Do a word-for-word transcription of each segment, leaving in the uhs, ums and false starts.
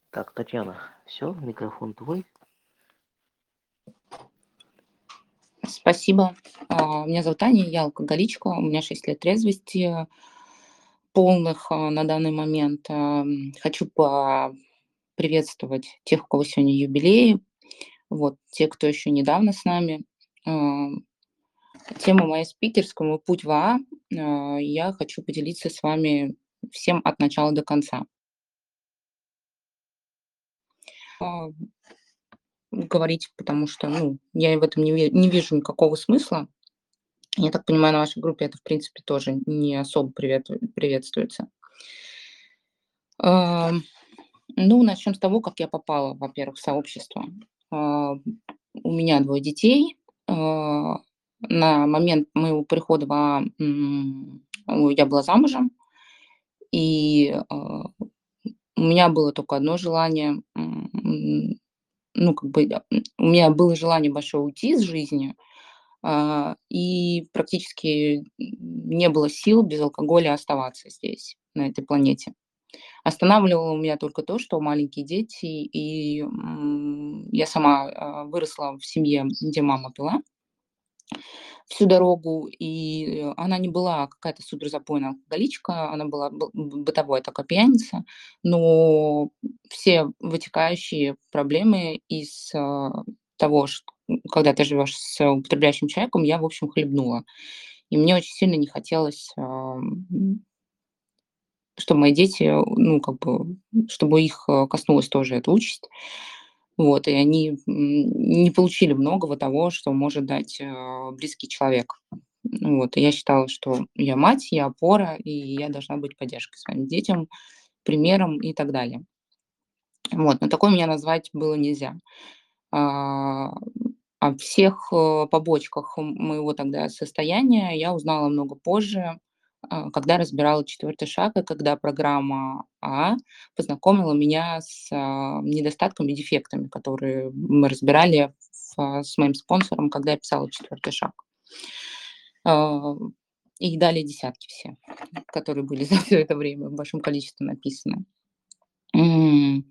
Так, Татьяна, все, микрофон твой. Спасибо. А, Меня зовут Аня, я алкоголичка, у меня шесть лет трезвости полных а, на данный момент. Ам, Хочу поприветствовать тех, у кого сегодня юбилей, вот, те, кто еще недавно с нами. Ам, Тема моя спикерская, мой путь в А. А, Я хочу поделиться с вами всем от начала до конца. А, Говорить, потому что, ну, я в этом не, ви- не вижу никакого смысла. Я так понимаю, на вашей группе это, в принципе, тоже не особо привет- приветствуется. Ам, ну, начнем с того, как я попала, во-первых, в сообщество. А, у меня двое детей. А, на момент моего прихода в А, м, ой, я была замужем, и, а, у меня было только одно желание, м, ну, как бы, я м, у меня было желание большое уйти из жизни, а, и практически не было сил без алкоголя оставаться здесь, на этой планете. Останавливало меня только то, что маленькие дети, и, м, я сама, а, выросла в семье, где мама пила всю дорогу, и она не была какая-то суперзапойная алкоголичка, она была бы бытовая такая пьяница, но все вытекающие проблемы из, а, того, чт когда ты живешь с употребляющим человеком, я, в общем, хлебнула. И мне очень сильно не хотелось, ам, чтобы мои дети, э, ну, как бы, чтобы их, э, коснулась тоже эта участь. Вот, и они, м, не получили многого того, что может дать, э, близкий человек. Ну вот, и я считала, что я мать, я опора, и я должна быть поддержкой своим детям, примером и так далее. Вот, но такой меня назвать было нельзя. А, о всех, э, побочках м моего тогда состояния я узнала много позже, а, когда разбирала четвертый шаг и когда программа А познакомила меня с, а, недостатками, дефектами, которые мы разбирали в а, с моим спонсором, когда я писала четвертый шаг. А, и далее десятки все, которые были за все это время в большом количестве написаны. М.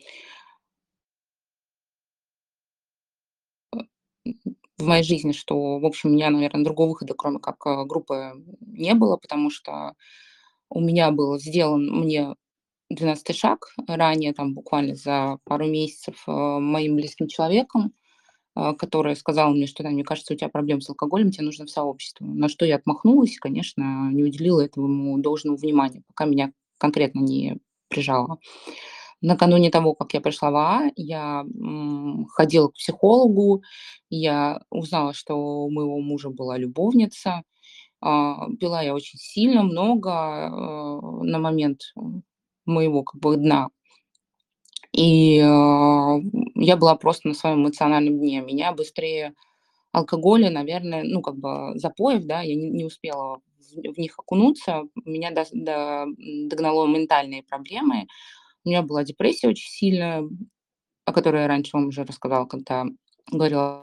В моей жизни, что, в общем, у меня, наверное, другого выхода, кроме как, а, группы, не было, потому что у меня был сделан мне двенадцатый шаг ранее, там буквально за пару месяцев, а, моим близким человеком, а, который сказал мне, что: "Да, мне кажется, у тебя проблемы с алкоголем, тебе нужно в сообщество". На что я отмахнулась и, конечно, не уделила этому должного внимания, пока меня конкретно не прижало. Накануне того, как я пришла в А, я, м, ходила к психологу, я узнала, что у моего мужа была любовница. А, пила я очень сильно, много, э, на момент, м, моего как бы дна. И, а, я была просто на своем эмоциональном дне. Меня быстрее алкоголя, наверное, ну, как бы запоев, да, я не не успела в в них окунуться. Меня дос до м, догнало ментальные проблемы. У меня была депрессия очень сильная, о которой я раньше вам уже рассказала, когда говорила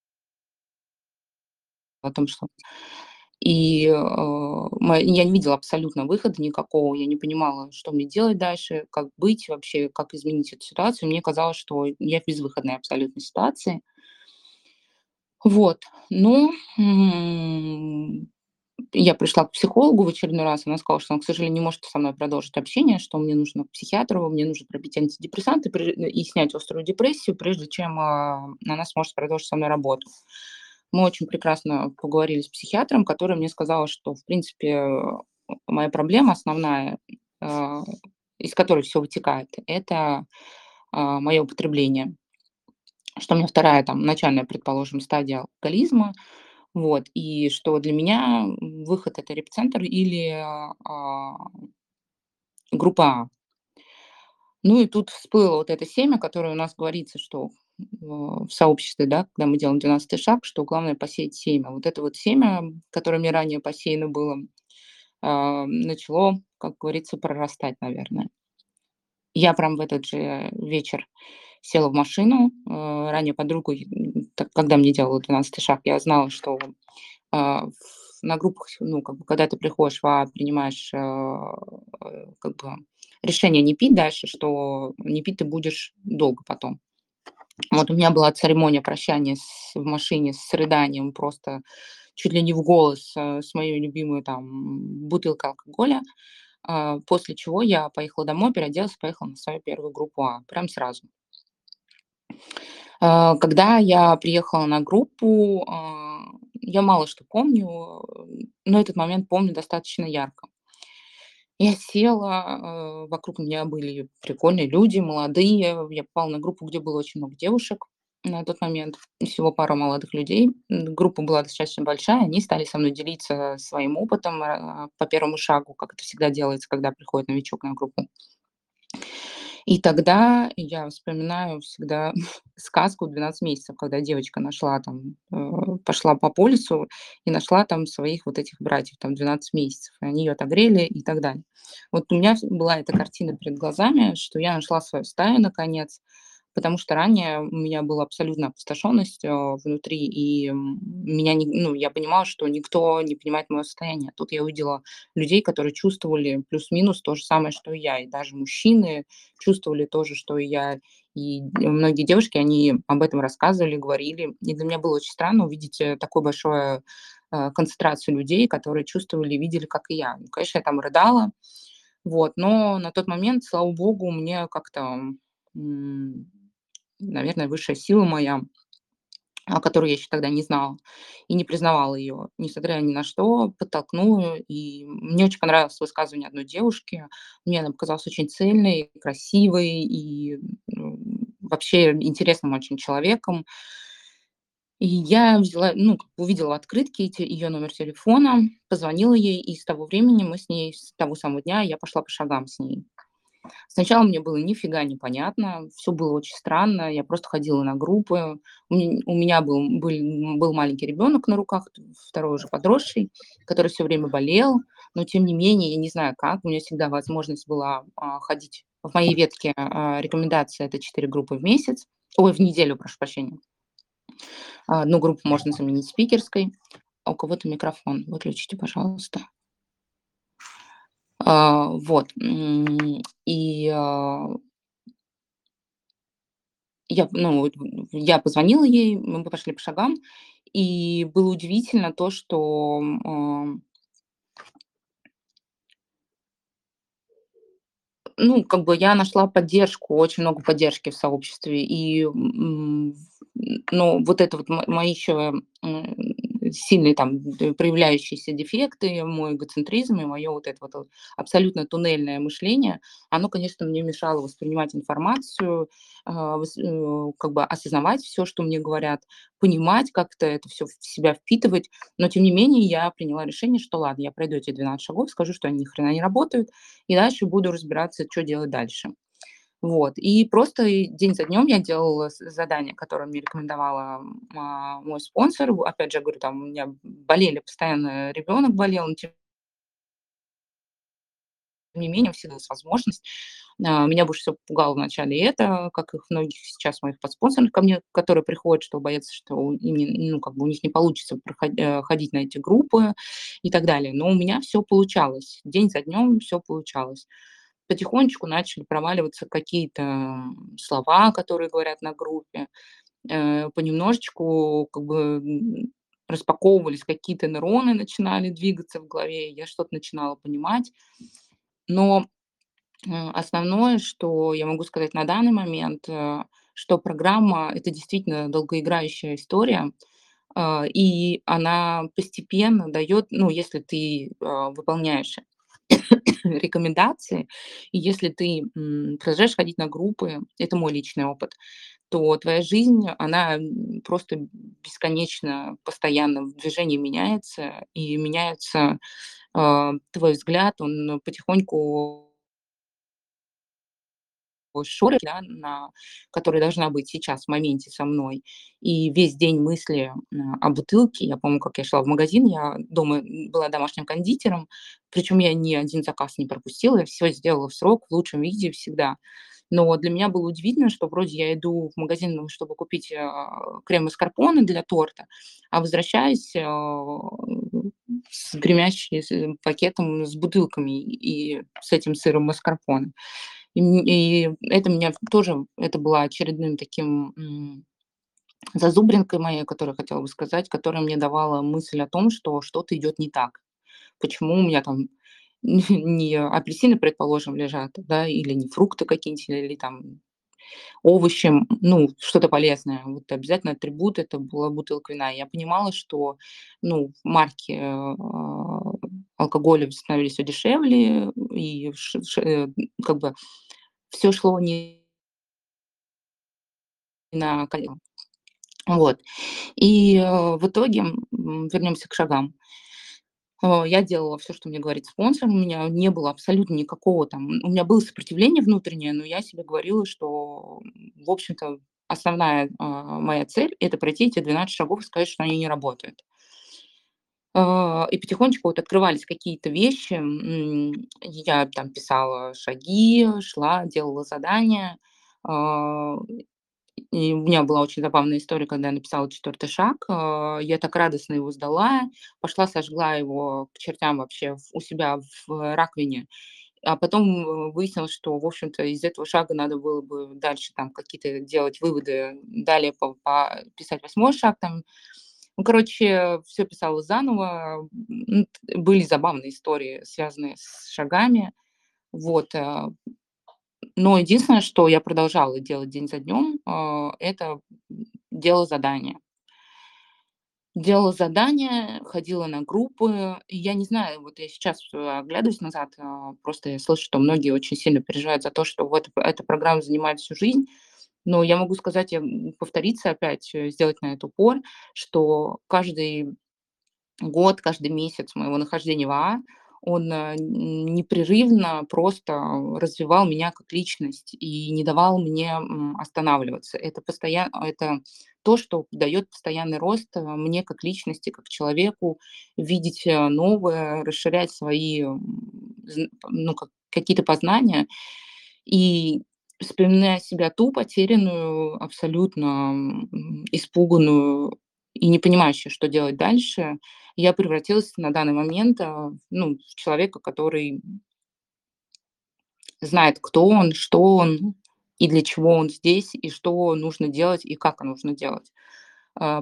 о том, что и, э, мо я не видела абсолютно выхода никакого, я не понимала, что мне делать дальше, как быть вообще, как изменить эту ситуацию. Мне казалось, что я в безвыходной абсолютно ситуации. Вот, но, м, я пришла к психологу в очередной раз, она сказала, что она, к сожалению, не может со мной продолжить общение, что мне нужно к психиатру, мне нужно пропить антидепрессанты пре и снять острую депрессию, прежде чем, а, она сможет продолжить со мной работу. Мы очень прекрасно поговорили с психиатром, который мне сказал, что, в принципе, э, моя проблема основная, а, из которой все вытекает, это, а, моё употребление. Что у меня вторая там начальная, предположим, стадия алкоголизма. Вот, и что для меня, м, выход — это репцентр или, а, группа А. Ну и тут всплыло вот это семя, которое у нас говорится, что в в сообществе, да, когда мы делаем двенадцатый шаг, что главное посеять семя. Вот это вот семя, которое мне ранее посеяно было, а, начало, как говорится, прорастать, наверное. Я прям в этот же вечер села в машину. Э, ранее подругой, м, так когда мне делала двенадцатый шаг, я знала, что, а, в на группах, ну, как бы, когда ты приходишь в А, принимаешь, а, э, как бы решение не пить дальше, что не пить ты будешь долго потом. Вот у меня была церемония прощания с в машине с рыданием, просто чуть ли не в голос, э, с моей любимой там бутылкой алкоголя. А, после чего я поехала домой, переоделась, поехала на свою первую группу А, прям сразу. А, когда я приехала на группу, а, я мало что помню, э, но этот момент помню достаточно ярко. Я села, э, вокруг меня были прикольные люди, молодые. Я попала на группу, где было очень много девушек на тот момент, и всего пара молодых людей. М, группа была достаточно большая, они стали со мной делиться своим опытом, а, по первому шагу, как это всегда делается, когда приходит новичок на группу. И тогда я вспоминаю всегда сказку "двенадцать месяцев", когда девочка нашла там, э, пошла по по лесу и нашла там своих вот этих братьев, там двенадцать месяцев, и они ее отогрели и так далее. Вот у меня вс была эта картина перед глазами, что я нашла свою стаю наконец, потому что ранее у меня была абсолютная опустошенность, а, внутри, и, м, меня не ну, я понимала, что никто не понимает моё состояние. Тут я увидела людей, которые чувствовали плюс-минус то же самое, что и я, и даже мужчины чувствовали то же, что и я. И д многие девушки, они об этом рассказывали, говорили. И для меня было очень странно увидеть, э, такую большую, э, концентрацию людей, которые чувствовали и видели, как и я. Ну, конечно, я там рыдала, вот, но на тот момент, слава богу, мне как-то, м, наверное, высшая сила моя, о которой я еще тогда не знала и не признавала ее, несмотря ни на что, подтолкнула. И мне очень понравилось высказывание одной девушки. Мне она показалась очень цельной, красивой и, м, вообще интересным очень человеком. И я взяла, ну, как бы увидела в открытке эти ее номер телефона, позвонила ей, и с того времени мы с ней, с того самого дня я пошла по шагам с ней. Сначала мне было нифига не понятно, всё было очень странно. Я просто ходила на группы. У ме у меня был был был маленький ребенок на руках, т второй уже подросший, который все время болел. Но тем не менее, я не знаю как, у меня всегда возможность была, а, ходить. В моей ветке, а, рекомендация — это четыре группы в месяц, ой, в неделю, прошу прощения. А, одну группу можно заменить спикерской. А у кого-то микрофон выключите, пожалуйста. А, вот, м, и, а Я, ну, вот, я позвонила ей, мы пошли по шагам, и было удивительно то, что, ам ну, как бы я нашла поддержку, очень много поддержки в сообществе. И, м, в но вот это вот мо мои еще, м, сильные там д проявляющиеся дефекты, мой эгоцентризм и мое вот это вот вот абсолютно туннельное мышление, оно, конечно, мне мешало воспринимать информацию, а, вос э, как бы осознавать все, что мне говорят, понимать как-то это все в себя впитывать. Но тем не менее я приняла решение, что ладно, я пройду эти двенадцать шагов, скажу, что они ни хрена не работают, и дальше буду разбираться, что делать дальше. Вот. И просто и день за днем я делала з задания, которые мне рекомендовала, а, мой спонсор. В Опять же, говорю, там у меня болели постоянно, ребенок болел, но тем не менее всегда есть возможность. А, меня больше всего пугало вначале это, как их многих сейчас моих подспонсоров ко мне, которые приходят, что боятся, что у им не ну, как бы у них не получится проход э, ходить на эти группы и так далее. Но у меня все получалось. День за днем все получалось. Потихонечку начали проваливаться какие-то, м, слова, которые говорят на группе. Э, понемножечку как бы, м, распаковывались какие-то нейроны, начинали двигаться в голове, я что-то начинала понимать. Но, э, основное, что я могу сказать на данный момент, э, что программа — это действительно долгоиграющая история, а, и она постепенно дает, ну, если ты, а, выполняешь рекомендации, и если ты, м, продолжаешь ходить на группы, это мой личный опыт, то твоя жизнь, она, м, просто бесконечно, постоянно в движении меняется, и меняется, а, твой взгляд, он потихоньку шоры, да, на которая должна быть сейчас в моменте со мной. И весь день мысли, м, о бутылке. Я помню, как я шла в магазин, я дома, м, была домашним кондитером, причем я ни один заказ не пропустила, я все сделала в срок, в лучшем виде всегда. Но вот для меня было удивительно, что вроде я иду в магазин, ну, чтобы купить, а, крем маскарпоне для торта, а возвращаюсь, а, с гремящей с э, пакетом с бутылками и с этим сыром маскарпоне. И м и это меня тоже это была очередным таким, м, зазубринкой моей, которую хотела бы сказать, которая мне давала мысль о том, что что-то идет не так. Почему у меня там не апельсины, предположим, лежат, да, или не фрукты какие-нибудь, или там овощи, м, ну, что-то полезное. Вот обязательно атрибут — это была бутылка вина. Я понимала, что, ну, марки, э, алкоголя становились все дешевле, и ш ш э, как бы все шло не на колено. Вот. И, э, в итоге, м, вернемся к шагам. Э, я делала все, что мне говорит спонсор. У меня не было абсолютно никакого там у меня было сопротивление внутреннее, но я себе говорила, что, м, в общем-то, основная, а, моя цель — это пройти эти двенадцать шагов и сказать, что они не работают. А, и потихонечку вот открывались какие-то вещи. М, я там писала шаги, шла, делала задания. А, и у меня была очень забавная история, когда я написала четвертый шаг. А, я так радостно его сдала, пошла, сожгла его к чертям вообще в у себя в раковине. А потом, э, выяснилось, что, в общем-то, из этого шага надо было бы дальше там какие-то делать выводы, далее по по писать восьмой шаг там. Ну, короче, все писала заново. М, т Были забавные истории, связанные с шагами. Вот, э, но единственное, что я продолжала делать день за днем, а, это, м, делала задания. Делала задания, ходила на группы. И я не знаю, вот я сейчас, э, оглядываюсь назад, а, просто я слышу, что многие очень сильно переживают за то, что вот эта программа занимает всю жизнь. Но я могу сказать, я, м, повториться опять, э, сделать на это упор, что каждый год, каждый месяц моего нахождения в АА, он, э, н непрерывно просто развивал меня как личность и не давал мне, м, останавливаться. Это постоя это то, что дает постоянный рост, э, мне как личности, как человеку, видеть, э, новое, расширять свои, м, зн ну, как какие-то познания. И вспоминая себя ту потерянную, абсолютно, м, испуганную и не понимающую, что делать дальше, я превратилась на данный момент, а, ну, в человека, который знает, кто он, что он и для чего он здесь, и что нужно делать, и как нужно делать. А,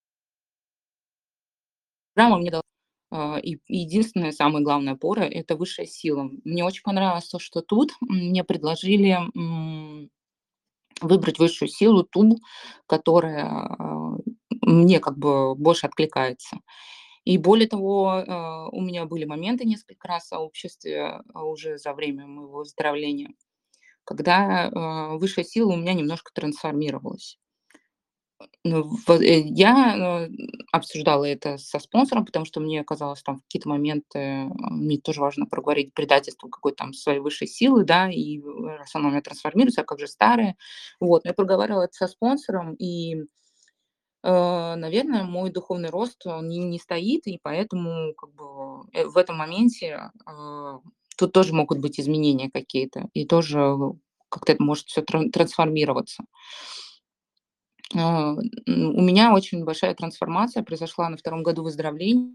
программа мне дала, а, и и единственная, самая главная опора — это высшая сила. Мне очень понравилось то, что тут мне предложили, м, выбрать высшую силу, ту, которая, а, мне как бы больше откликается. И более того, а, у меня были моменты несколько раз в сообществе, а, уже за время моего выздоровления, когда, а, высшая сила у меня немножко трансформировалась. Ну, в э, я, э, обсуждала это со спонсором, потому что мне казалось, там в какие-то моменты, а, мне тоже важно проговорить предательство какой-то там своей высшей силы, да, и, э, раз она у меня трансформируется, а как же старая. Вот, но я проговаривала это со спонсором, и Э, наверное, мой духовный рост, он не не стоит, и поэтому как бы, э, в этом моменте, а, тут тоже могут быть изменения какие-то, и тоже э, как-то это может все трансформироваться. А, м, у меня очень большая трансформация произошла на втором году выздоровления.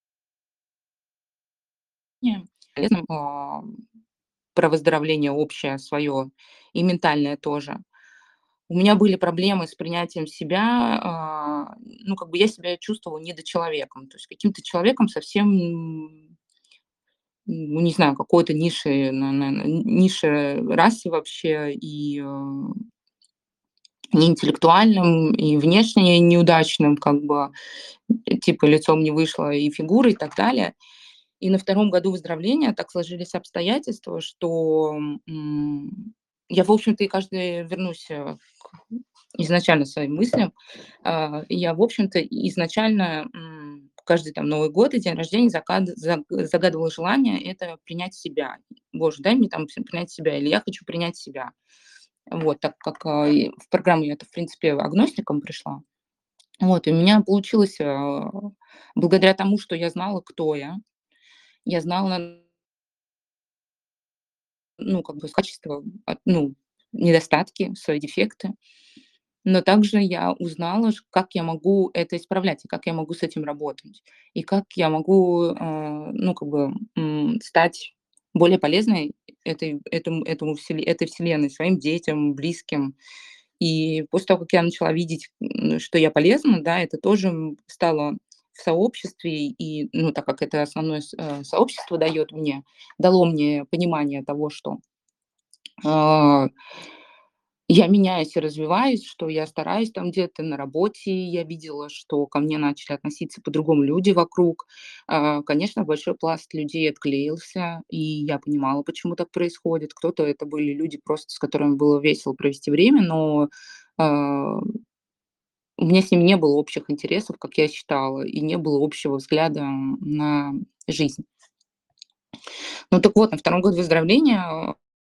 Полезно, а, про выздоровление общее свое и ментальное тоже. У меня были проблемы с принятием себя, а, ну, как бы я себя чувствовала недочеловеком, то есть каким-то человеком совсем, м, ну, не знаю, какой-то ниши, на на на ниши расы вообще, и, э, неинтеллектуальным, и внешне неудачным, как бы, э, типа лицом не вышло, и фигурой, и так далее. И на втором году выздоровления так сложились обстоятельства, что, м, я, в общем-то, и каждый вернусь, э, к изначально своим мыслям. А, я, в общем-то, изначально, м, каждый там Новый год и день рождения закад заг загадывала желание — это принять себя. Боже, дай мне там п принять себя, или я хочу принять себя. Вот, так как, а, и в программу я-то, в принципе, агностиком пришла. Вот, и у меня получилось, а, благодаря тому, что я знала, кто я. Я знала, ну, как бы качества, от ну, недостатки, свои дефекты. Но также я узнала, ш как я могу это исправлять, и как я могу с этим работать, и как я могу, э, ну, как бы, м, стать более полезной этой этому этому вселе этой вселенной, своим детям, близким. И после того, как я начала видеть, м, что я полезна, да, это тоже, м, стало в сообществе. И, ну, так как это основное с э, сообщество даёт мне дало мне понимание того, что, а я меняюсь и развиваюсь, что я стараюсь там где-то на работе. Я видела, что ко мне начали относиться по-другому люди вокруг. А, конечно, большой пласт людей отклеился, и я понимала, почему так происходит. Кто-то это были люди, просто с которыми было весело провести время, но, а, у меня с ними не было общих интересов, как я считала, и не было общего взгляда на жизнь. Ну так вот, на втором году выздоровления, а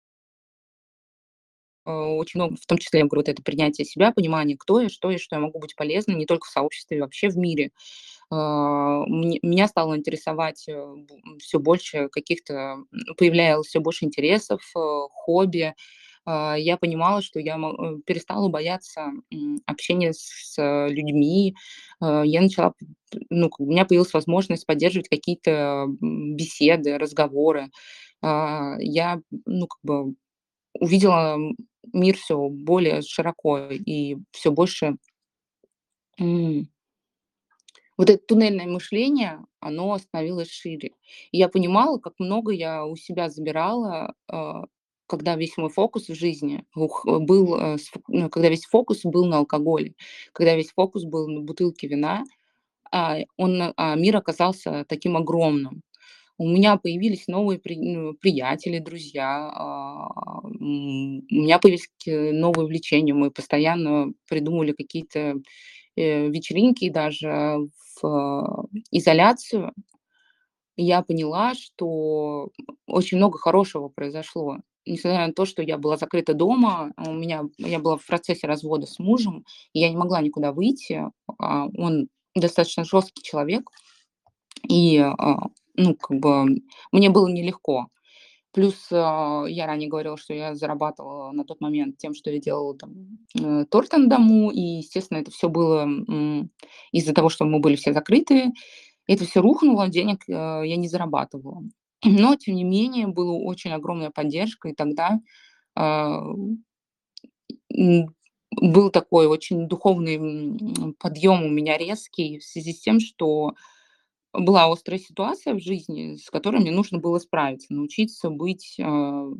а, очень много, в том числе, я говорю, вот это принятие себя, понимание, кто я, что я, что я могу быть полезной не только в сообществе, вообще в мире. А, мне меня стало интересовать, э, б всё больше каких-то, м, появлялось всё больше интересов, э, хобби. А, я понимала, что я мо э, перестала бояться, м, общения с людьми. А, я начала, п п ну, как бы у меня появилась возможность поддерживать какие-то, м, беседы, разговоры. А, я, ну, как бы увидела, м, мир всё более широко и всё больше м вот это туннельное мышление, оно становилось шире. И я понимала, как много я у себя забирала, а, когда весь мой фокус в жизни ух был, э, сф ну, когда весь фокус был на алкоголе, когда весь фокус был на бутылке вина, а он а мир оказался таким огромным. У меня появились новые при ну, приятели, друзья, а, м, у меня появились какие новые увлечения. Мы постоянно придумывали какие-то, э, вечеринки даже в изоляцию. Я поняла, что очень много хорошего произошло. Несмотря на то, что я была закрыта дома, у меня я была в процессе развода с мужем, и я не могла никуда выйти. А он достаточно жёсткий человек, и, а, ну, как бы мне было нелегко. Плюс, а, я ранее говорила, что я зарабатывала на тот момент тем, что я делала там, э, торты на дому, и, естественно, это всё было, м, из-за того, что мы были все закрыты. Это всё рухнуло, денег, э, я не зарабатывала. Но тем не менее, была очень огромная поддержка, и тогда, а, м, был такой очень духовный, м, подъём у меня резкий в связи с тем, что была острая ситуация в жизни, с которой мне нужно было справиться, научиться быть, а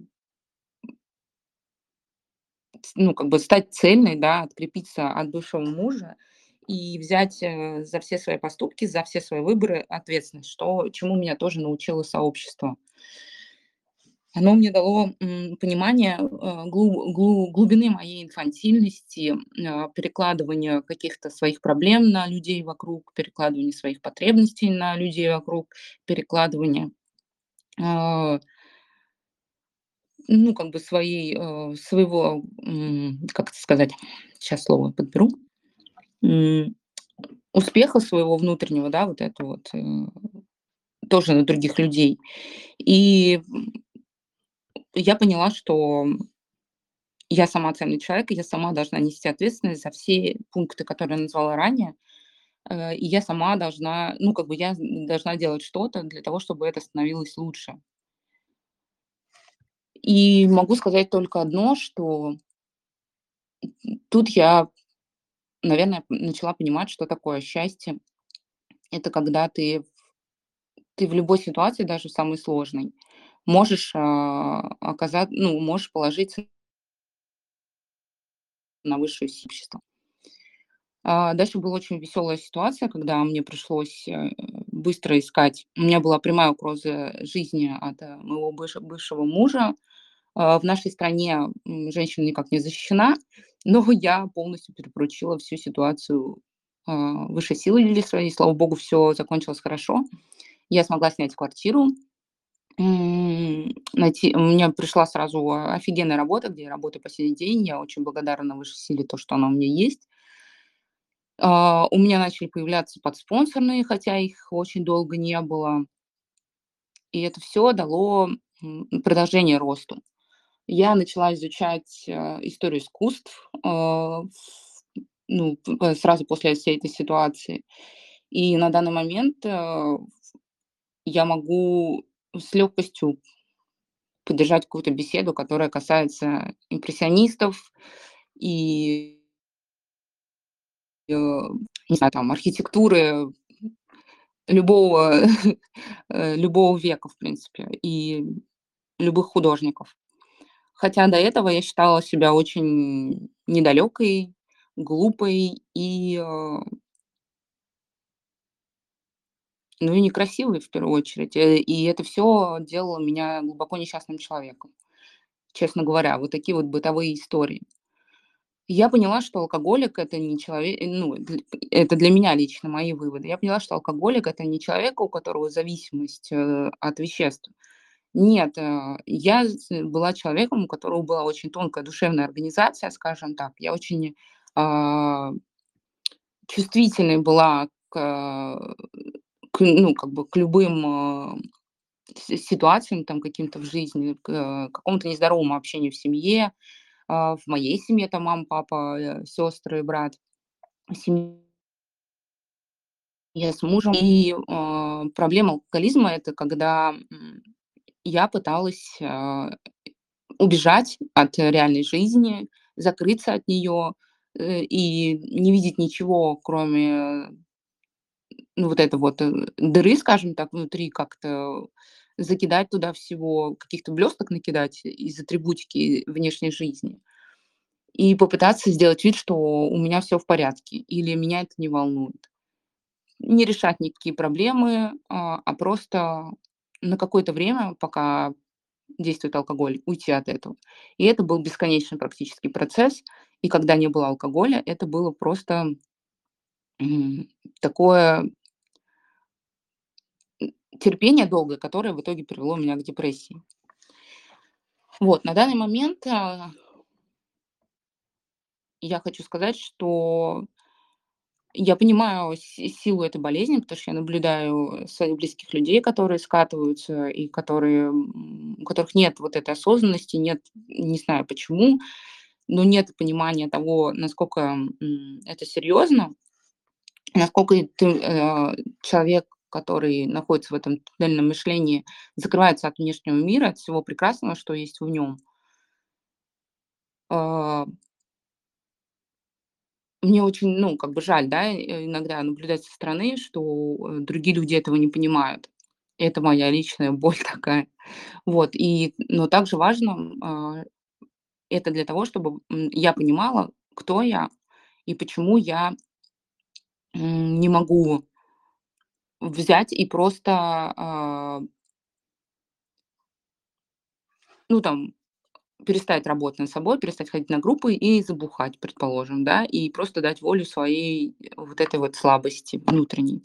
ц ну, как бы стать цельной, да, открепиться от бывшего мужа и взять, э, за все свои поступки, за все свои выборы ответственность, что чему меня тоже научило сообщество. Оно мне дало, м, понимание, а, глу глу глубины моей инфантильности, а, перекладывания каких-то своих проблем на людей вокруг, перекладывания своих потребностей на людей вокруг, перекладывания, а ну, как бы своей, э, своего, м, как это сказать, щас слово подберу, м, успеха своего внутреннего, да, вот это вот, э, тоже на других людей. И, м, я поняла, что я сама ценный человек, и я сама должна нести ответственность за все пункты, которые я назвала ранее. Э, и я сама должна, ну, как бы я должна делать что-то для того, чтобы это становилось лучше. И могу сказать только одно, что тут я, наверное, начала понимать, что такое счастье. Это когда ты в ты в любой ситуации, даже самой сложной, можешь, а, оказа ну, можешь положиться на высшее общество. А, дальше была очень весёлая ситуация, когда мне пришлось, э, быстро искать. У меня была прямая угроза жизни от, э, моего быш бывшего мужа. А, в нашей стране, м, женщина никак не защищена, но я полностью перепоручила всю ситуацию, а, высшей силы или своей. Слава богу, всё закончилось хорошо. Я смогла снять квартиру, м, найти у меня пришла сразу офигенная работа, где я работаю по сей день. Я очень благодарна высшей силе, то, что она у меня есть. А, у меня начали появляться подспонсорные, хотя их очень долго не было. И это всё дало, м, продолжение росту. Я начала изучать, а, историю искусств, а, в ну, п сразу после всей этой ситуации. И на данный момент, э, я могу с легкостью поддержать какую-то беседу, которая касается импрессионистов и, э, не знаю, там, архитектуры любого, э, любого века, в принципе, и любых художников. Хотя до этого я считала себя очень недалекой, глупой и, э, ну, и некрасивой в первую очередь. Э, и это все делало меня глубоко несчастным человеком. Честно говоря, вот такие вот бытовые истории. Я поняла, что алкоголик — это не человек, ну, дл это для меня лично мои выводы. Я поняла, что алкоголик — это не человек, у которого зависимость, э, от веществ. Нет, э, я з была человеком, у которого была очень тонкая душевная организация, скажем так. Я очень, а, чувствительной была к, э, к, ну, как бы к любым, а, си ситуациям там каким-то в жизни, к, э, какому-то нездоровому общению в семье. А, в моей семье там мама, папа, э, сестры, брат. В семье с мужем. И, а, проблема алкоголизма — это когда, м, я пыталась, а, убежать от реальной жизни, закрыться от нее, э, и не видеть ничего, кроме, ну, вот этой вот, э, дыры, скажем так, внутри, как-то закидать туда всего, каких-то блесток накидать из атрибутики внешней жизни. И попытаться сделать вид, что у меня все в порядке или меня это не волнует. Не решать никакие проблемы, а, а просто на какое-то время, пока действует алкоголь, уйти от этого. И это был бесконечный практически процесс. И когда не было алкоголя, это было просто, м, такое терпение долгое, которое в итоге привело меня к депрессии. Вот, на данный момент, а, я хочу сказать, что я понимаю си силу этой болезни, потому что я наблюдаю своих близких людей, которые скатываются и которые, м, у которых нет вот этой осознанности, нет, не знаю почему, но нет понимания того, насколько, м, это серьезно, насколько и ты, э, человек, который находится в этом туннельном мышлении, закрывается от внешнего мира, от всего прекрасного, что есть в нем. А, Мне очень, ну, как бы жаль, да, э, иногда наблюдать со стороны, что, э, другие люди этого не понимают. Это моя личная боль такая. Вот, и, но также важно, а, это для того, чтобы, м, я понимала, кто я и почему я, м, не могу взять и просто, а, ну, там, перестать работать над собой, перестать ходить на группы и забухать, предположим, да, и просто дать волю своей, э, вот этой вот слабости внутренней.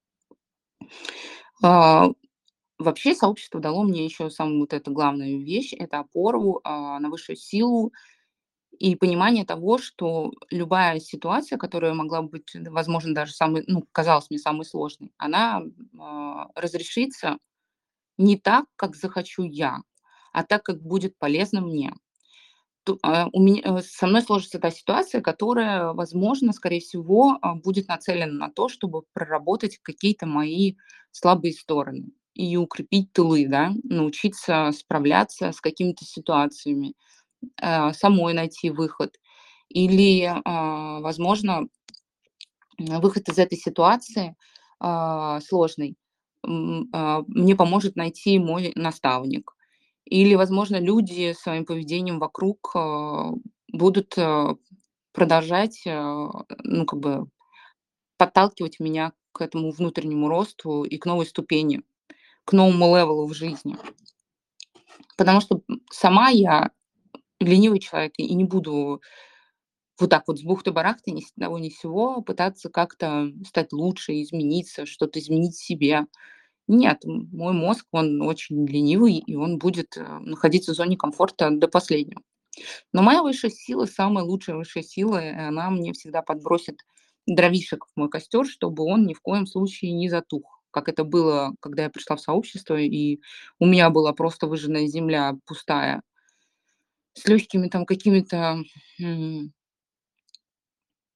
А, Вообще сообщество дало мне еще самую вот эту главную вещь — это опору, а, на высшую силу и понимание того, что любая ситуация, которая могла быть, д возможно, даже самой, ну, казалась мне самой сложной, она, а, разрешится не так, как захочу я, а так, как будет полезно мне. Ту а, у меня, э, со мной сложится та ситуация, которая, возможно, скорее всего, а, будет нацелена на то, чтобы проработать какие-то мои слабые стороны и укрепить тылы, да, научиться справляться с какими-то ситуациями, а, самой найти выход. Или, а, возможно, м, выход из этой ситуации, а, сложной, м, а, мне поможет найти мой наставник. Или, возможно, люди своим поведением вокруг, а, будут, а, продолжать, а, ну, как бы подталкивать меня к этому внутреннему росту и к новой ступени, к новому левелу в жизни. Потому что, м, сама я ленивый человек и не буду вот так вот с бухты-барахты, ни с того ни с сего пытаться как-то стать лучше, измениться, что-то изменить в себе. Нет, м, мой мозг, он очень ленивый, и он будет, э, находиться в зоне комфорта до последнего. Но моя высшая сила, самая лучшая высшая сила, э, она мне всегда подбросит дровишек в мой костер, чтобы он ни в коем случае не затух. Как это было, когда я пришла в сообщество, и у меня была просто выжженная земля пустая, с легкими там какими-то, м,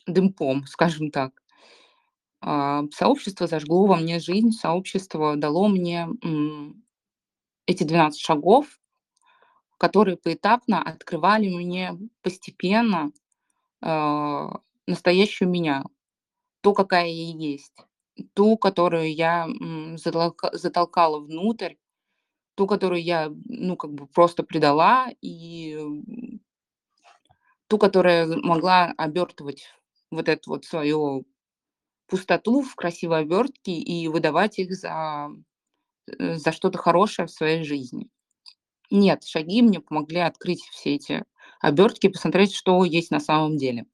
дымком, скажем так. А, сообщество зажгло во мне жизнь, сообщество дало мне, м, эти двенадцать шагов, которые поэтапно открывали мне постепенно, а, настоящую меня, ту, какая я есть, ту, которую я, м, затолка затолкала внутрь, ту, которую я, ну, как бы просто предала, и, м, ту, которая могла обертывать вот эту вот свою пустоту в красивой обертке и выдавать их за, э, за что-то хорошее в своей жизни. Нет, шаги мне помогли открыть все эти обертки и посмотреть, что есть на самом деле.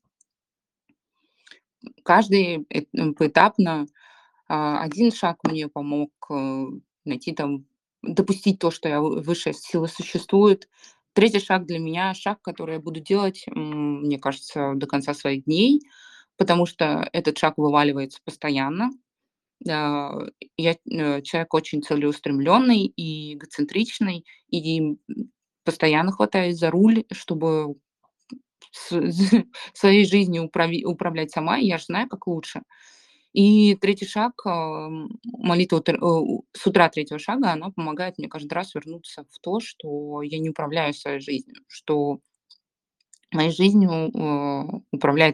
Каждый эт м, поэтапно. А, один шаг мне помог, э, найти там, допустить то, что я вы высшая сила существует. Третий шаг для меня- шаг, который я буду делать, м, мне кажется, до конца своих дней, потому что этот шаг вываливается постоянно. А, я, э, человек очень целеустремленный и эгоцентричный, и, м, постоянно хватаюсь за руль, чтобы с своей жизнью управи управлять сама, и я ж знаю, как лучше. И третий шаг, ам, молитва утр э, у с утра третьего шага, она помогает мне каждый раз вернуться в то, что я не управляю своей жизнью, что моей жизнью, э, управляет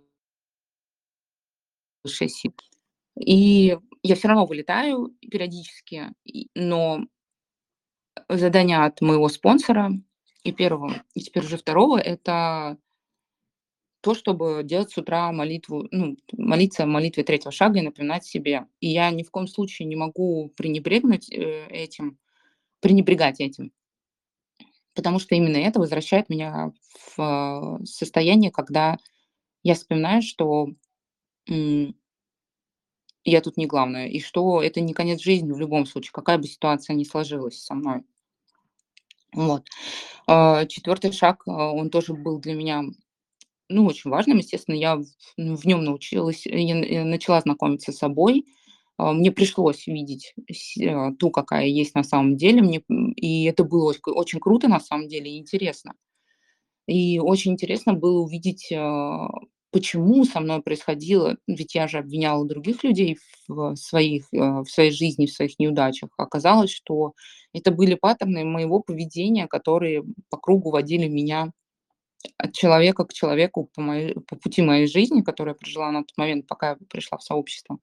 высшая сила. И я все равно вылетаю периодически, и но задание от моего спонсора и первого, и теперь уже второго- это то, чтобы делать с утра молитву, ну, молиться молитвой третьего шага и напоминать себе. И я ни в коем случае не могу пренебрегнуть, э, этим, пренебрегать этим, потому что именно это возвращает меня в, а, состояние, когда я вспоминаю, что, м, я тут не главное, и что это не конец жизни в любом случае, какая бы ситуация ни сложилась со мной. Вот. А, четвертый шаг, а, он тоже был для меня, ну, очень важным. Естественно, я в ну, в нем научилась, э, я н я начала знакомиться с собой. А, мне пришлось видеть сь а, ту, какая есть на самом деле. Мне, м, и это было оч очень круто на самом деле и интересно. И очень интересно было увидеть, а, почему со мной происходило. Ведь я же обвиняла других людей в своих, а, в своей жизни, в своих неудачах. А оказалось, что это были паттерны моего поведения, которые по кругу водили меня от человека к человеку по моей по пути моей жизни, которую я прожила на тот момент, пока я пришла в сообщество.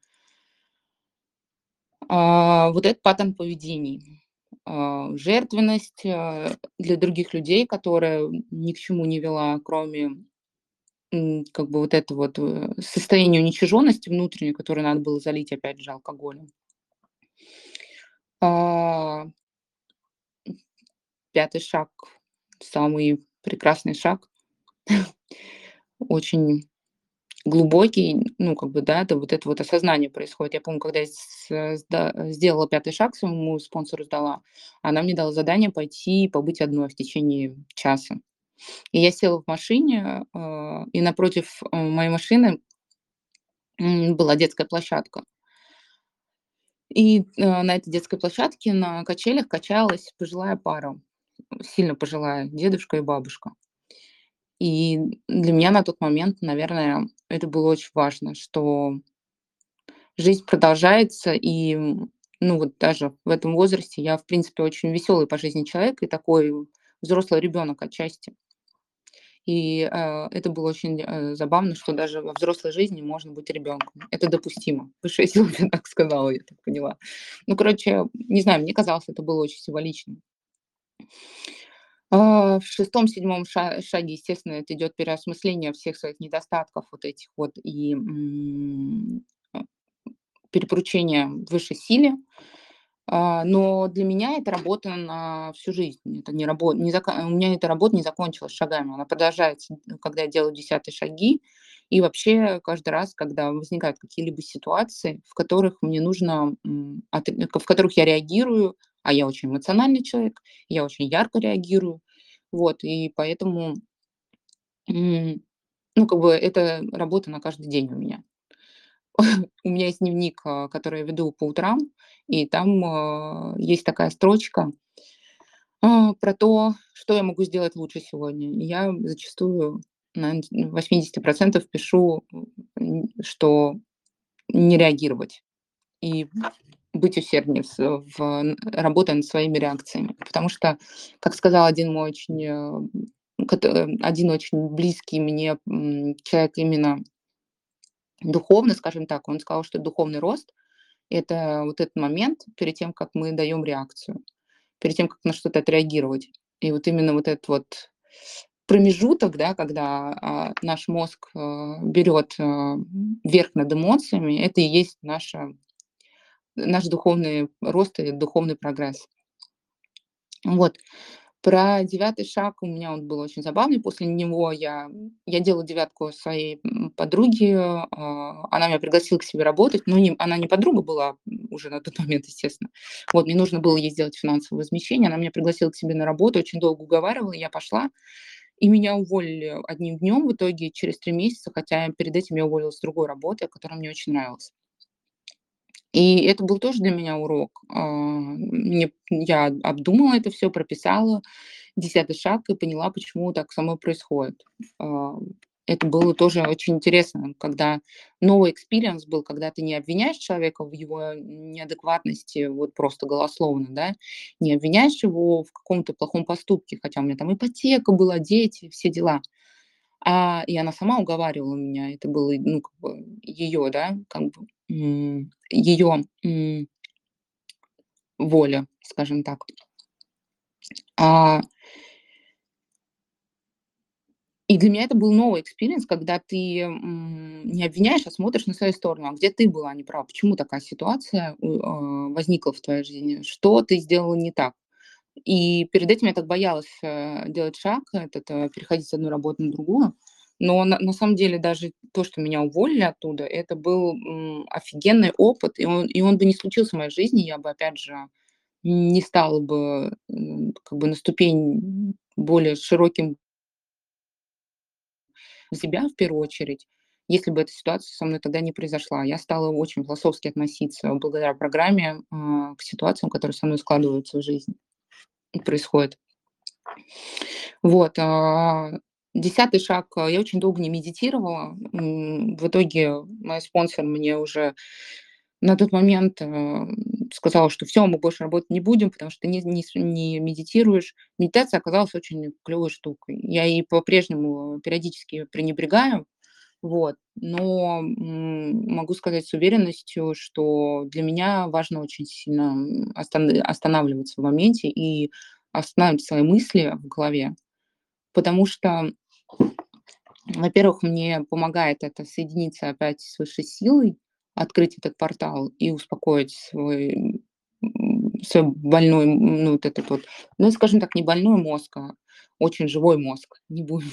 А, вот этот паттерн поведений. А, жертвенность, а, для других людей, которая ни к чему не вела, кроме, м, как бы вот это вот, э, состояние уничиженности внутренней, которое надо было залить, опять же, алкоголем. А, пятый шаг, самый прекрасный шаг, очень глубокий, ну, как бы, да, это вот это вот осознание происходит. Я помню, когда я с э, сда сделала пятый шаг, своему спонсору сдала, она мне дала задание пойти побыть одной в течение часа. И я села в машине, а, и напротив, э, моей машины, м, была детская площадка. И, э, на этой детской площадке на качелях качалась пожилая пара, сильно пожилая, дедушка и бабушка. И для меня на тот момент, наверное, это было очень важно, что жизнь продолжается, и, м, ну, вот даже в этом возрасте я, в принципе, очень веселый по жизни человек и такой взрослый ребенок отчасти. И, э, это было очень, э, забавно, что даже во взрослой жизни можно быть ребенком. Это допустимо. Высшая сила мне так сказала, я так поняла. Ну, короче, не знаю, мне казалось, это было очень символично. А, в шестом-седьмом ша шаге, естественно, это идет переосмысление всех своих недостатков вот этих вот и, м, э, перепоручение высшей силе. А, но для меня это работа на всю жизнь. Это не рабо не зака у меня эта работа не закончилась шагами, она продолжается, н когда я делаю десятые шаги. И вообще каждый раз, когда возникают какие-либо ситуации, в которых мне нужно, м, от в которых я реагирую, а я очень эмоциональный человек, я очень ярко реагирую. Вот, и поэтому, м, ну, как бы это работа на каждый день у меня. У меня есть дневник, а, который я веду по утрам, и там, а, есть такая строчка, а, про то, что я могу сделать лучше сегодня. И я зачастую на восемьдесят процентов пишу, м, что не реагировать и быть усерднее с в н работая над своими реакциями. Потому что, как сказал один мой очень, э, кото один очень близкий мне, м, человек именно духовный, скажем так, он сказал, что духовный рост — это вот этот момент перед тем, как мы даем реакцию, перед тем, как на что-то отреагировать. И вот именно вот этот вот промежуток, да, когда, а, наш мозг, э, берет, э, верх над эмоциями, это и есть наша наш духовный рост и духовный прогресс. Вот. Про девятый шаг у меня он был очень забавный. После него я я делала девятку своей, м, подруге, а, она меня пригласила к себе работать. Ну, не она не подруга была, м, уже на тот момент, естественно. Вот, мне нужно было ей сделать финансовое возмещение. Она меня пригласила к себе на работу, очень долго уговаривала, я пошла, и меня уволили одним днем в итоге через три месяца, хотя перед этим я уволилась с другой работы, которая мне очень нравилась. И это был тоже для меня урок. А, мне я обдумала это все, прописала десятый шаг и поняла, почему так со мной происходит. А, это было тоже очень интересно, когда новый экспириенс был, когда ты не обвиняешь человека в его неадекватности, вот просто голословно, да, не обвиняешь его в каком-то плохом поступке, хотя у меня там ипотека была, дети, все дела. А, и она сама уговаривала меня. Это было, ну, как бы ее, да, как бы, м, ее, м, воля, скажем так. А, и для меня это был новый экспириенс, когда ты, м, не обвиняешь, а смотришь на свою сторону. А где ты была неправа? Почему такая ситуация, у а, возникла в твоей жизни? Что ты сделала не так? И перед этим я так боялась, э, делать шаг этот, э, переходить с одной работы на другую. Но на на самом деле даже то, что меня уволили оттуда, это был, м, офигенный опыт, и он и он бы не случился в моей жизни, я бы, опять же, не стала бы, м, как бы на ступень более широким в себя в первую очередь, если бы эта ситуация со мной тогда не произошла. Я стала очень философски относиться благодаря программе, а, к ситуациям, которые со мной складываются в жизни и происходят. Вот, а, десятый шаг, а, я очень долго не медитировала. М, в итоге мой спонсор мне уже на тот момент, а, сказала, что все, мы больше работать не будем, потому что ты не не с не медитируешь. Медитация оказалась очень клевой штукой. Я ей по-прежнему периодически пренебрегаю, вот, но, м, могу сказать с уверенностью, что для меня важно очень сильно, м, остан останавливаться в моменте и останавливать свои мысли в голове. Потому что, во-первых, мне помогает это соединиться опять с высшей силой, открыть этот портал и успокоить свой, м, свой больной, м, ну, вот этот вот, ну, скажем так, не больной мозг, а очень живой мозг. Не будем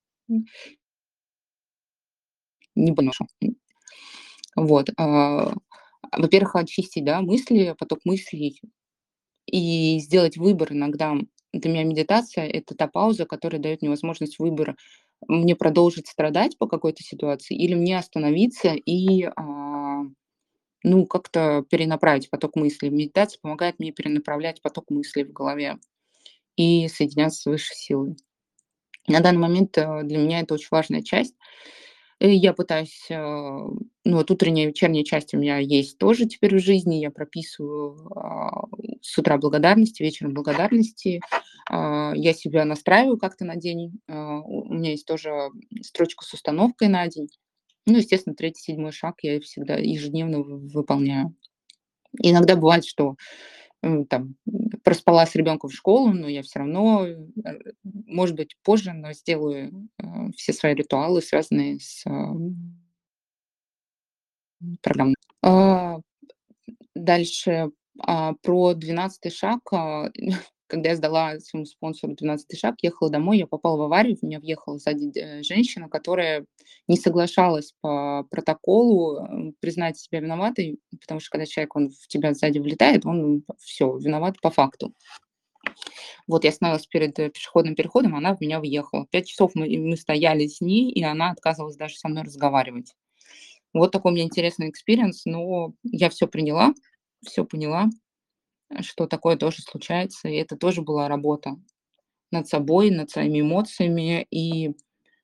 не больной. М, вот, а, во-первых, очистить, да, мысли, поток мыслей и сделать выбор иногда. Для меня медитация — это та пауза, которая дает мне возможность выбора: мне продолжить страдать по какой-то ситуации или мне остановиться и, а, ну, как-то перенаправить поток мыслей. Медитация помогает мне перенаправлять поток мыслей в голове и соединяться с высшей силой. На данный момент, э, для меня это очень важная часть. И я пытаюсь, э, ну, вот утренняя и вечерняя часть у меня есть тоже теперь в жизни. Я прописываю, а, с утра благодарности, вечером благодарности. А, я себя настраиваю как-то на день. А, у у меня есть тоже строчка с установкой на день. Ну, естественно, третий, седьмой шаг я всегда ежедневно в выполняю. Иногда бывает, что, м, там, м, проспала с ребенком в школу, но я все равно, э, может быть, позже, но сделаю, э, все свои ритуалы, связанные с, ам, программой. А, дальше, а, про двенадцатый шаг. А, когда я сдала своему спонсору двенадцатый шаг, ехала домой, я попала в аварию, в меня въехала сзади д э, женщина, которая не соглашалась по протоколу, э, признать себя виноватой, потому что когда человек, он в тебя сзади влетает, он все виноват по факту. Вот я остановилась перед, э, пешеходным переходом, она в меня въехала. пять часов мы мы стояли с ней, и она отказывалась даже со мной разговаривать. Вот такой у меня интересный экспириенс, но я все приняла, все поняла, э, что такое тоже случается, и это тоже была работа над собой, над своими эмоциями и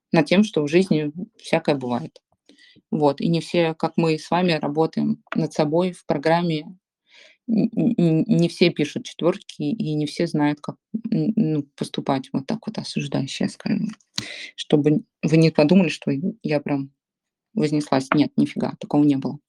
над тем, что в жизни всякое бывает. Вот. И не все, как мы с вами, работаем над собой в программе. Н н не все пишут четвёрки, и не все знают, как, н ну, поступать. Вот так вот осуждающе я скажу. Чтобы вы не подумали, что я прям вознеслась. Нет, нифига, такого не было.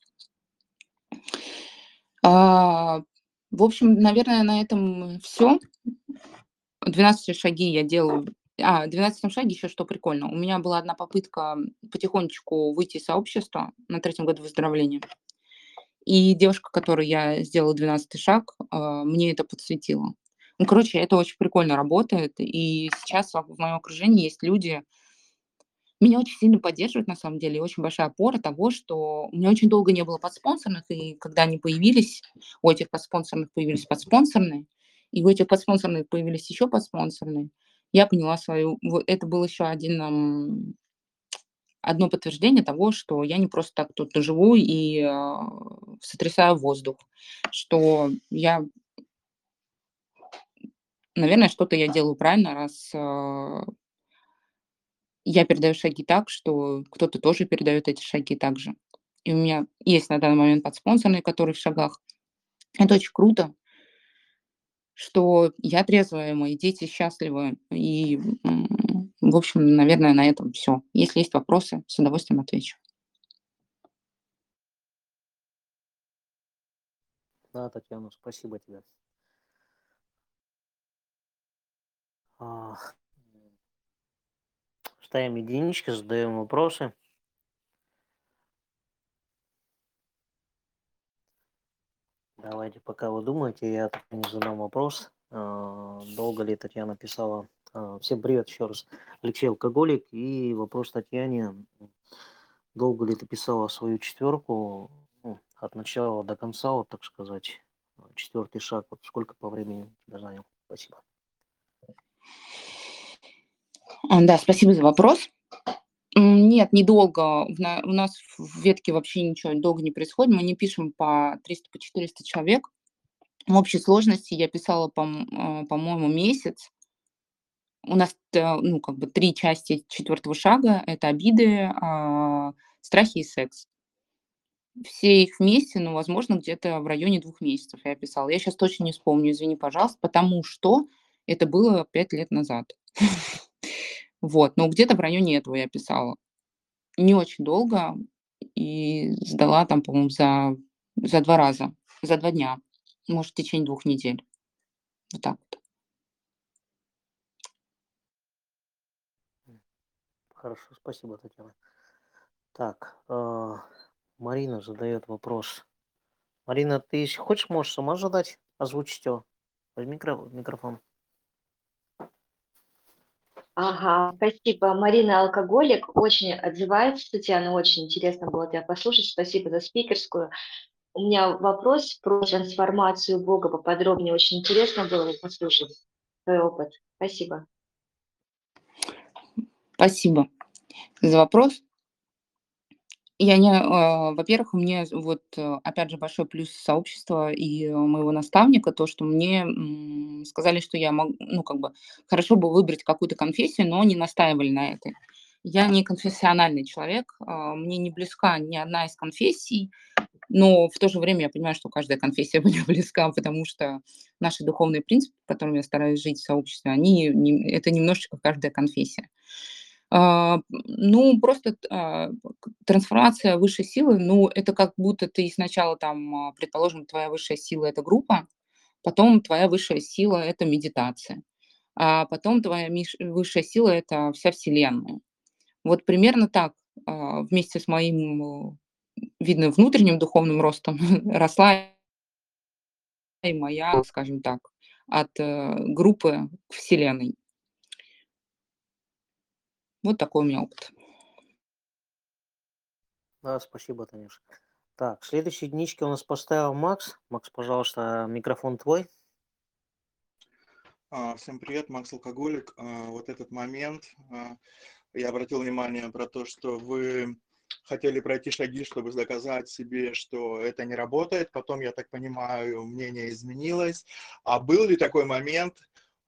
А, в общем, наверное, на этом все. двенадцатые шаги я делаю. А, в двенадцатом шаге еще что прикольно. У меня была одна попытка потихонечку выйти из сообщества на третьем году выздоровления. И девушка, которой я сделала двенадцатый шаг, а, мне это подсветила. Ну, короче, это очень прикольно работает. И сейчас в моем окружении есть люди, меня очень сильно поддерживают, на самом деле, и очень большая опора того, что у меня очень долго не было подспонсорных, и когда они появились, у этих подспонсорных появились подспонсорные, и у этих подспонсорных появились еще подспонсорные, я поняла свою... Вот это был еще один, ам, одно подтверждение того, что я не просто так тут живу и а, сотрясаю воздух, что я, наверное, что-то я делаю правильно, раз а, я передаю шаги так, что кто-то тоже передает эти шаги так же. И у меня есть на данный момент подспонсорные, которые в шагах. Это очень круто, что я трезвая, мои дети счастливы. И, м, в общем, наверное, на этом все. Если есть вопросы, с удовольствием отвечу. Да, Татьяна, спасибо тебе. А, Ставим единички, задаем вопросы. Давайте, пока вы думаете, я так не задам вопрос. А, Долго ли Татьяна писала? А, Всем привет еще раз. Алексей Алкоголик. И вопрос Татьяне. Долго ли ты писала свою четверку, ну, от начала до конца, вот так сказать, четвертый шаг, вот сколько по времени у тебя занял? Спасибо. А, да, спасибо за вопрос. М, Нет, недолго. В на- У нас в ветке вообще ничего долго не происходит. Мы не пишем по триста, по четыреста человек. В общей сложности я писала, пом- а, по-моему, месяц. У нас, э, ну, как бы три части четвертого шага — это обиды, а, страхи и секс. Все их вместе, ну, возможно, где-то в районе двух месяцев я писала. Я сейчас точно не вспомню, извини, пожалуйста, потому что это было пять лет назад. Вот, но где-то в районе этого я писала. Не очень долго и сдала там, по-моему, за за два раза, за два дня, может, в течение двух недель. Вот так вот. Хорошо, спасибо, Татьяна. Так, а, Марина задает вопрос. Марина, ты если хочешь, можешь сама задать, озвучить его. Возьми микро- микрофон. Ага, спасибо. Марина Алкоголик очень отзывается, Татьяна, очень интересно было тебя послушать. Спасибо за спикерскую. У меня вопрос про трансформацию Бога поподробнее. Очень интересно было послушать твой опыт. Спасибо. Спасибо за вопрос. Я не, а, во-первых, у меня вот, э, опять же, большой плюс сообщества и э, моего наставника, то, что мне, м, сказали, что я мог ну, как бы, хорошо бы выбрать какую-то конфессию, но не настаивали на этой. Я не конфессиональный человек, а, мне не близка ни одна из конфессий, но в то же время я понимаю, что каждая конфессия мне близка, потому что наши духовные принципы, по которым я стараюсь жить в сообществе, они не это немножечко каждая конфессия. А, ну, просто т а, к трансформация высшей силы, ну, это как будто ты сначала там, а, предположим, твоя высшая сила — это группа, потом твоя высшая сила — это медитация, а потом твоя миш высшая сила — это вся Вселенная. Вот примерно так, а, вместе с моим, э, видно, внутренним духовным ростом росла и моя, скажем так, от, э, группы к Вселенной. Вот такой у меня опыт. Да, спасибо, Танюш. Так, следующие единички у нас поставил Макс. Макс, пожалуйста, микрофон твой. А, Всем привет, Макс Алкоголик. А, Вот этот момент, а, я обратил внимание про то, что вы хотели пройти шаги, чтобы доказать себе, что это не работает. Потом, я так понимаю, мнение изменилось. А был ли такой момент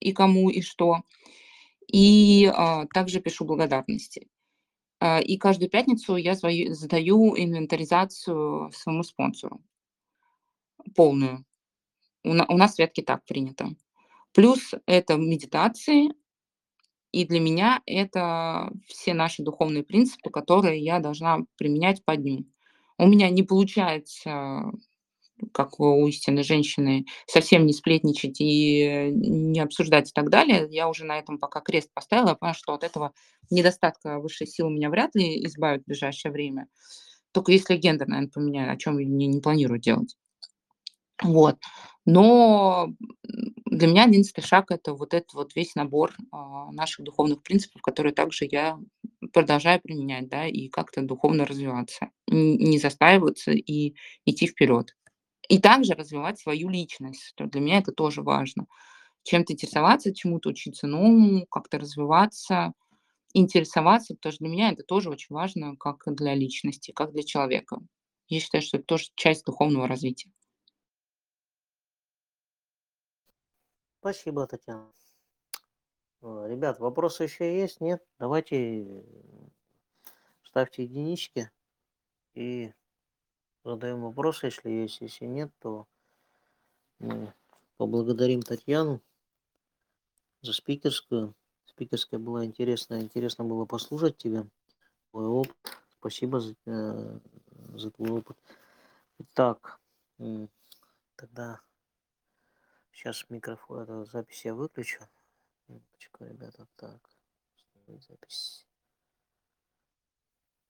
и кому, и что. И а, также пишу благодарности. А, И каждую пятницу я звою- задаю инвентаризацию своему спонсору, полную. У, на- у нас в Ветке так принято. Плюс это медитации, и для меня это все наши духовные принципы, которые я должна применять по дню. У меня не получается, как у истинной женщины, совсем не сплетничать и не обсуждать и так далее. Я уже на этом пока крест поставила. Я поняла, что от этого недостатка высшей силы меня вряд ли избавят в ближайшее время. Только если гендер, наверное, поменяю, о чем я не, не планирую делать. Вот. Но м, для меня одиннадцатый шаг — это вот этот вот весь набор а, наших духовных принципов, которые также я продолжаю применять, да, и как-то духовно развиваться, н- не застаиваться и идти вперед. И также развивать свою личность. То для меня это тоже важно. Чем-то интересоваться, чему-то учиться новому, как-то развиваться, интересоваться, потому что для меня это тоже очень важно как для личности, как для человека. Я считаю, что это тоже часть духовного развития. Спасибо, Татьяна. Э, Ребят, вопросы еще есть? Нет? Давайте э, ставьте единички и задаем вопросы, если есть. Если нет, то мы поблагодарим Татьяну за спикерскую. Спикерская была интересная. Интересно было послушать тебя, твой опыт. Спасибо за, э, за твой опыт. Так, м, тогда сейчас микрофон, эту запись я выключу. Минуточку, ребята. Так, запись.